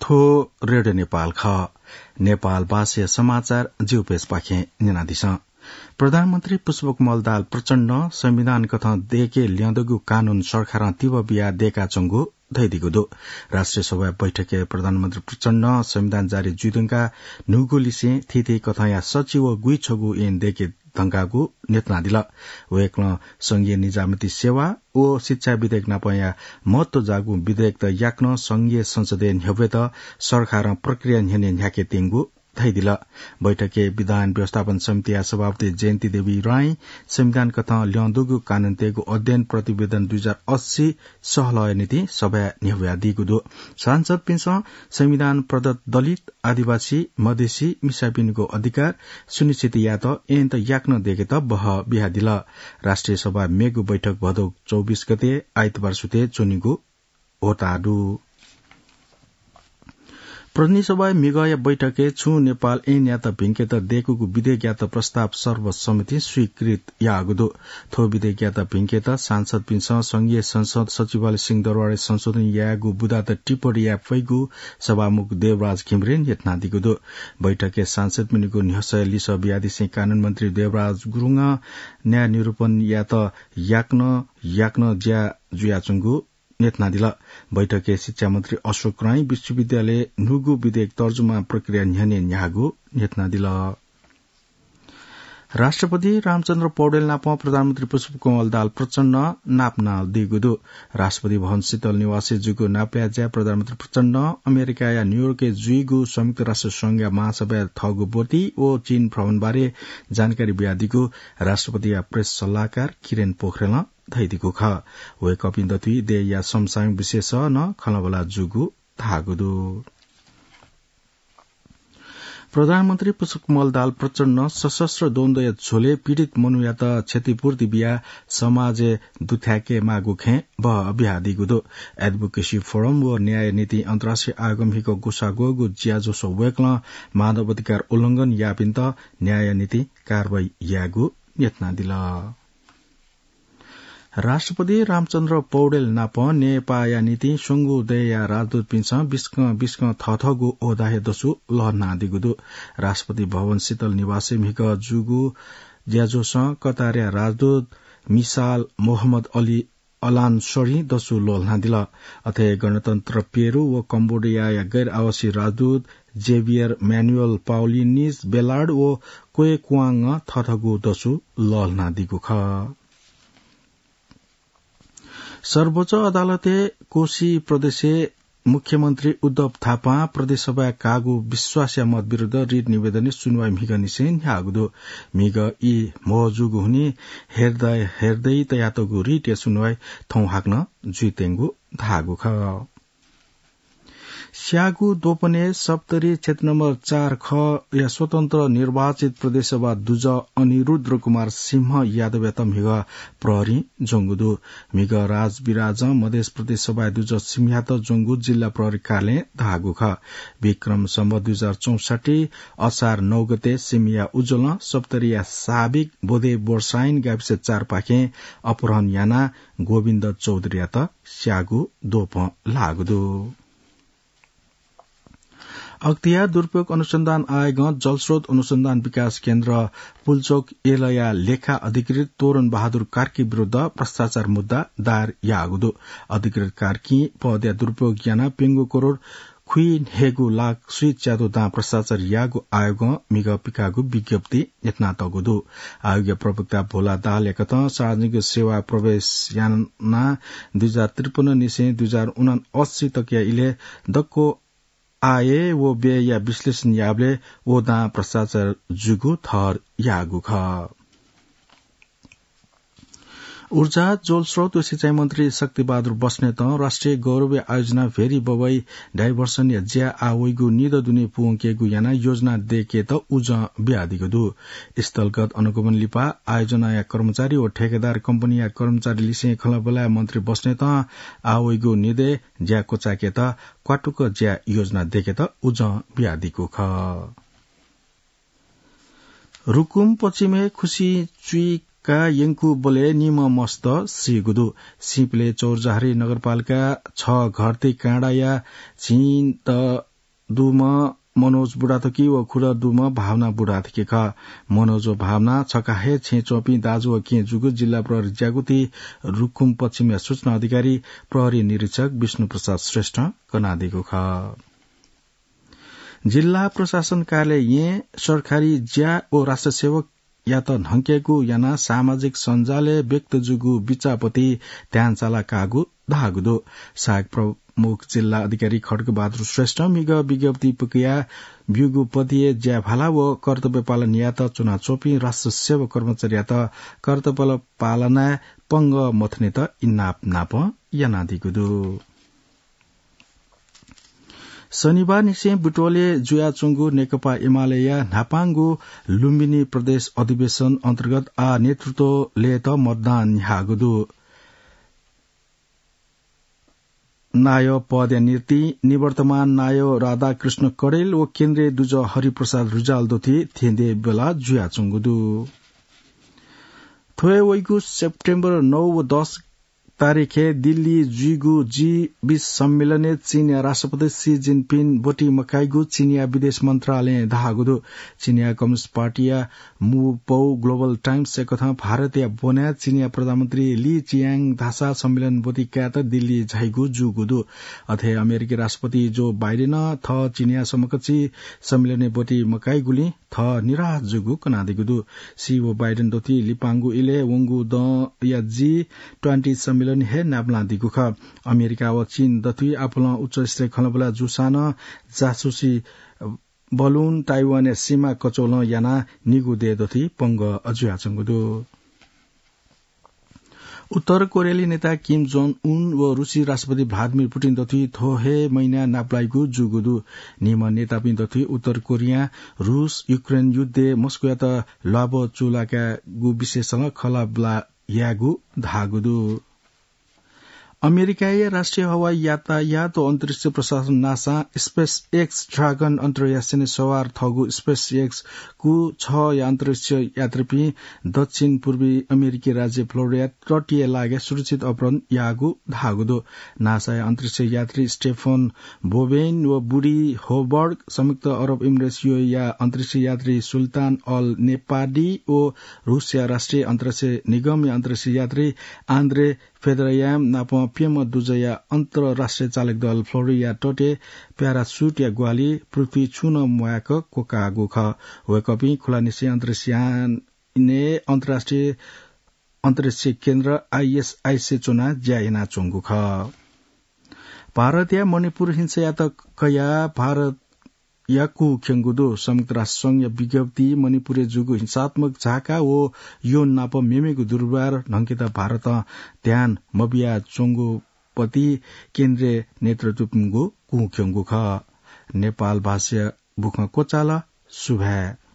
थो रेडियो नेपाल ख नेपाल भाषा समाचार जीवपेश पाखे निनादिस प्रधानमन्त्री पुष्पकमल दाहाल प्रचण्ड संविधान कथा देके ल्याउँदगु कानून सरकार तीव्र बिहा देका चंगु धैदिगुदो राष्ट्रिय सभा बैठके प्रधानमन्त्री प्रचण्ड संविधान जारी जुदुङका नुगुलिसे थिथे कथाया सचिव गुई छगु एन देके धंगागु नेतना दिला वेक्न संघीय निजामती सेवा ओ शिक्षा विधेयक नपया महत्व जागु विधेयक त याक्न संघीय संसदीय न्यवे त सरकार प्रक्रिया न्यने न्याके तेंगु थैदिला बैठके विधान व्यवस्थापन समिति सभापति जयन्ती देवी राई संविधान कथा ल्याउँदुगु कानून तेगु अध्ययन प्रतिवेदन 2080 सहलय नीति सभा न्यव्या दिगुदो सांसद पिंस संविधान प्रदत्त दलित आदिवासी मधेसी मिसापिनको अधिकार सुनिश्चित या त एन त याक्न देखे त बह बिहा दिला राष्ट्रिय सभा मेगु बैठक भदौ 24 गते आइतबार सुते चुनिगु होताडु प्रतिनिधि सभा मिगय बैठके छु नेपाल ऐन या त भिंके त देकुगु विधेयक या त प्रस्ताव सर्वसम्मति स्वीकृत यागुदो थो विधेयक या त भिंके त सांसद पिंस संघीय संसद सचिवालय सिंहदरबार संशोधन यागु बुदा त टिप्पणी या फैगु सभामुख देवराज घिमरेन यतना दिगुदो बैठके सांसद मिनिगु निहसय लिस बियादिसे कानून मन्त्री देवराज गुरुङ न्याय निरूपण या त याक्न ज्या जुयाचुंगु नेतना दिला बैठके शिक्षा मन्त्री अशोक राई विश्वविद्यालय नुगु विधेयक तर्जुमा प्रक्रिया न्याने न्यागु नेतना दिला राष्ट्रपति रामचन्द्र पौडेल नाप प्रधानमन्त्री पुष्पकमल दाहाल प्रचण्ड नाप्ना दिगुदो राष्ट्रपति भवन शीतल निवासी जुगु नाप्या ज्या प्रधानमन्त्री प्रचण्ड अमेरिका या न्यूयोर्के जुइगु संयुक्त राष्ट्र संघ महासभा थगु बोती ओ चीन भ्रमणबारे जानकारी बियादिगु राष्ट्रपति या प्रेस सल्लाहकार किरण पोखरेल धैदिगु ख वे कपिन्दथुई दे या समसाङ विशेष न खलबला जुगु थागुदु प्रधानमन्त्री पुष्पकमल दाहाल प्रचण्ड सशस्त्र द्वन्द्व या झोले पीड़ित मनुयात क्षतिपूर्ति बिया समाजे दुथ्याके मागुखे ब बिहा दिगुदो एडभोकेसी फोरम व न्याय नीति अन्तर्राष्ट्रिय आगमहिको गुसागोगु ज्याजोसो वेक्ल मानव अधिकार उल्लंघन यापिन्त न्याय नीति कारवाही यागु यत्ना दिला राष्ट्रपति रामचन्द्र पौडेल नाप नेपाया नीति सुंगु दया राजदूत पिंस बिस्क थथगु ओदाहे दसु लहना दिगुदु राष्ट्रपति भवन शीतल निवासी मिक जुगु ज्याजोस कतारिया राजदूत मिसाल मोहम्मद अली अलान सरी दसु लोलना दिला अथे गणतन्त्र पेरू व कम्बोडिया या गैर आवासीय राजदूत जेभियर म्यानुअल पाउलिनिस बेलार्ड व कोए कुआङ थथगु दसु लहना दिगु ख सर्वोच्च अदालते कोशी प्रदेशे मुख्यमन्त्री उद्धव थापा प्रदेशसभा कागु विश्वास मत विरूद्ध रिट निवेदन सुनवाई मिग निसेन ह्यागुदो मिग यी महजुगु हुने हेर्दै तयातगु रिट सुनवाई थौ हाक्न जुइतेंगु धागु ख स्यागु दोपने सप्तरी क्षेत्र नम्बर 4 ख या स्वतन्त्र निर्वाचित प्रदेशसभा दुज अनिरुद्र कुमार सिंह यादव मिग प्रहरी जोंगुदु मिग राज विराज मधेस प्रदेशसभा दुज सिंहयात जोंगु जिल्ला प्रहरी कार्यालय धागु ख विक्रम सम्वत 2064 असार 9 गते सिमिया उज्जवल सप्तरिया साबिक बोधे वर्षाइन गाविस 4 पाखे अपहरण याना गोविन्द चौधरीयात स्यागु दोप लागुदु अख्तियार दुरूपयोग अनुसन्धान आयोग जलस्रोत अनुसन्धान विकास केन्द्र पुलचोक एलया लेखा अधिकृत तोरण बहादुर कार्की विरूद्ध भ्रष्टाचार मुद्दा दायर यागुदो अधिकृत कार्की पद या दुरूपयोग याना पेंगु करोड़ खुई हेगु लाख सुई च्यादो दा भ्रष्टाचार यागु आयोग मिग पिकागु विज्ञप्ति यत्ना तगुदो आयोग प्रवक्ता भोला दाहाल एकत सार्वजनिक सेवा प्रवेश याना 2053 निसे 2079 तकिया इले दक्को आए वो बे या विश्लेषण याबले वो दा भ्रष्टाचार जुगु थर यागु ख ऊर्जा जलस्रोत व सिंचाई मन्त्री शक्तिबहादुर बस्नेत राष्ट्रिय गौरव आयोजना भेरी बवई डाइभर्सन या ज्या आवैगु निद दुने पुंकेगु याना योजना देके त उज ब्यादिगु स्थलगत अनुगमन लिपा आयोजना या कर्मचारी व ठेकेदार कम्पनी या कर्मचारी लिसे खलबला मन्त्री बस्नेत आवैगु निदे ज्या कोचाके त क्वाटुक ज्या योजना देके त उज ब्यादिगु ख रुकुम पश्चिमे खुशी चुई का यंकु बोले निम मस्त सिगुदु सिपले चौरजहरी नगरपालिका 6 घरती काँडा या छिन त दुम मनोज बुढाथोकी व खुर दुम भावना बुढाथोकी ख मनोज भावना छकाहे छे चौपी दाजु व के जुगु जिल्ला प्रहरी जागुती रुकुम पश्चिम सूचना अधिकारी प्रहरी निरीक्षक विष्णु प्रसाद श्रेष्ठ कनादिको ख जिल्ला प्रशासन कार्यालय सरकारी ज्या ओ राष्ट्र सेवक या त ढंकेको याना सामाजिक सञ्जाले व्यक्त जुगु बिचापति ध्यानचाला कागु धागुदो सहायक प्रमुख जिल्ला अधिकारी खड्ग बहादुर श्रेष्ठ मिग विज्ञप्ति प्रक्रिया ब्युगु पतिए ज्या भाला व कर्तव्य पालन या त चुना चोपी राष्ट्र सेवक कर्मचारी या त कर्तव्य पालना पंग मथने त इन्नाप नाप यानादिगुदो शनिबार निसे बुटोले जुयाचुङ्गु नेकपा एमाले नापाङ्गु लुम्बिनी प्रदेश अधिवेशन अन्तर्गत नेतृत्वले त मतदान हागुदु नायो पदयानीति निवर्तमान नायो राधाकृष्ण कडेल व केन्द्रीय दुज हरिप्रसाद रुजालदोथी थेन्दे बेला जुयाचुङ्गुदु थोए वैगु सेप्टेम्बर 9 व 10 तारिखे दिल्ली जुइगु जी20 सम्मेलने चीनिया राष्ट्रपति सी जिनपिङ बोटी मकाइगु चीनिया विदेश मन्त्रालय धागुदु चीनिया कम्युनिस्ट पार्टीया मुपौ ग्लोबल टाइम्स कथा भारतीय बोन्या चीनिया प्रधानमन्त्री ली चियाङ धासा सम्मेलन बोटी क्यात दिल्ली झाइगु जुगुदु अथे अमेरिकी राष्ट्रपति जो बाइडेन थ चीनिया समकक्षी सम्मेलने बोटी मकाइगुली थ निराह जुगु कनादिगुदु सीओ बाइडेन दोती लिपाङ्गु इले वंगु द या जी20 सम्मेलन हे नाप्ला दिगु ख अमेरिका व चीन दथुई आफुला उच्च स्तरीय खलबला जुसान जासुसी बलुन ताइवान सीमा कचोल याना निगु दे दथि पंग अजुया चंगुदु उत्तर कोरियाली नेता किम जोङ उन व रूसी राष्ट्रपति व्लादिमिर पुटिन दथि थोहे महिना नाप्लाइगु जुगुदु निम नेता पिन दथि उत्तर कोरिया रूस युक्रेन युद्ध मस्को त लाबो चुलाका गु विशेषसँग खलाबला यागु धागुदु अमेरिकाय राष्ट्रिय हवाई यातायात व अन्तरिक्ष प्रशासन नासा स्पेस एक्स ड्रागन अन्तर्यास्ट्रिय सवार थगु स्पेस एक्स कु 6 अन्तरिक्ष यात्री दक्षिण पूर्वी अमेरिकी राज्य फ्लोरिडा तटीय लागे सुरक्षित अपहरण यागु धागुदो नासा अन्तरिक्ष यात्री स्टेफन बोवेन व बुडी होबर्ग संयुक्त अरब इमिरेट्स या अन्तरिक्ष यात्री सुल्तान अल नेपाडी व रूसिया राष्ट्रिय अन्तरिक्ष निगम अन्तरिक्ष यात्री आन्द्रे फेदरयाम नाप पिएम दुजया अन्तर्राष्ट्रिय चालक दल फ्लोरिया टोटे प्यारासुट या ग्वाली पृथ्वी छुन मुयाक कोकागु ख वेकपी खुला निश्चय अन्तरिक्षयाने अन्तर्राष्ट्रिय अन्तरिक्ष केन्द्र आईएसआईसी चुना ज्यायना चुङ्गु ख भारतीय मणिपुर हिंसायातकया भारत याकु खेंगुदो संयुक्त राष्ट्र संघ विज्ञप्ति मणिपुरे जुगु हिंसात्मक झाका ओ यो नाप मेमेगु दुर्व्यवहार ढंकिता भारत ध्यान मबिया चोंगु पति केन्द्रीय नेतृत्वगु कुखेंगु ख नेपाल भाष्य बुख कोचाला सुभा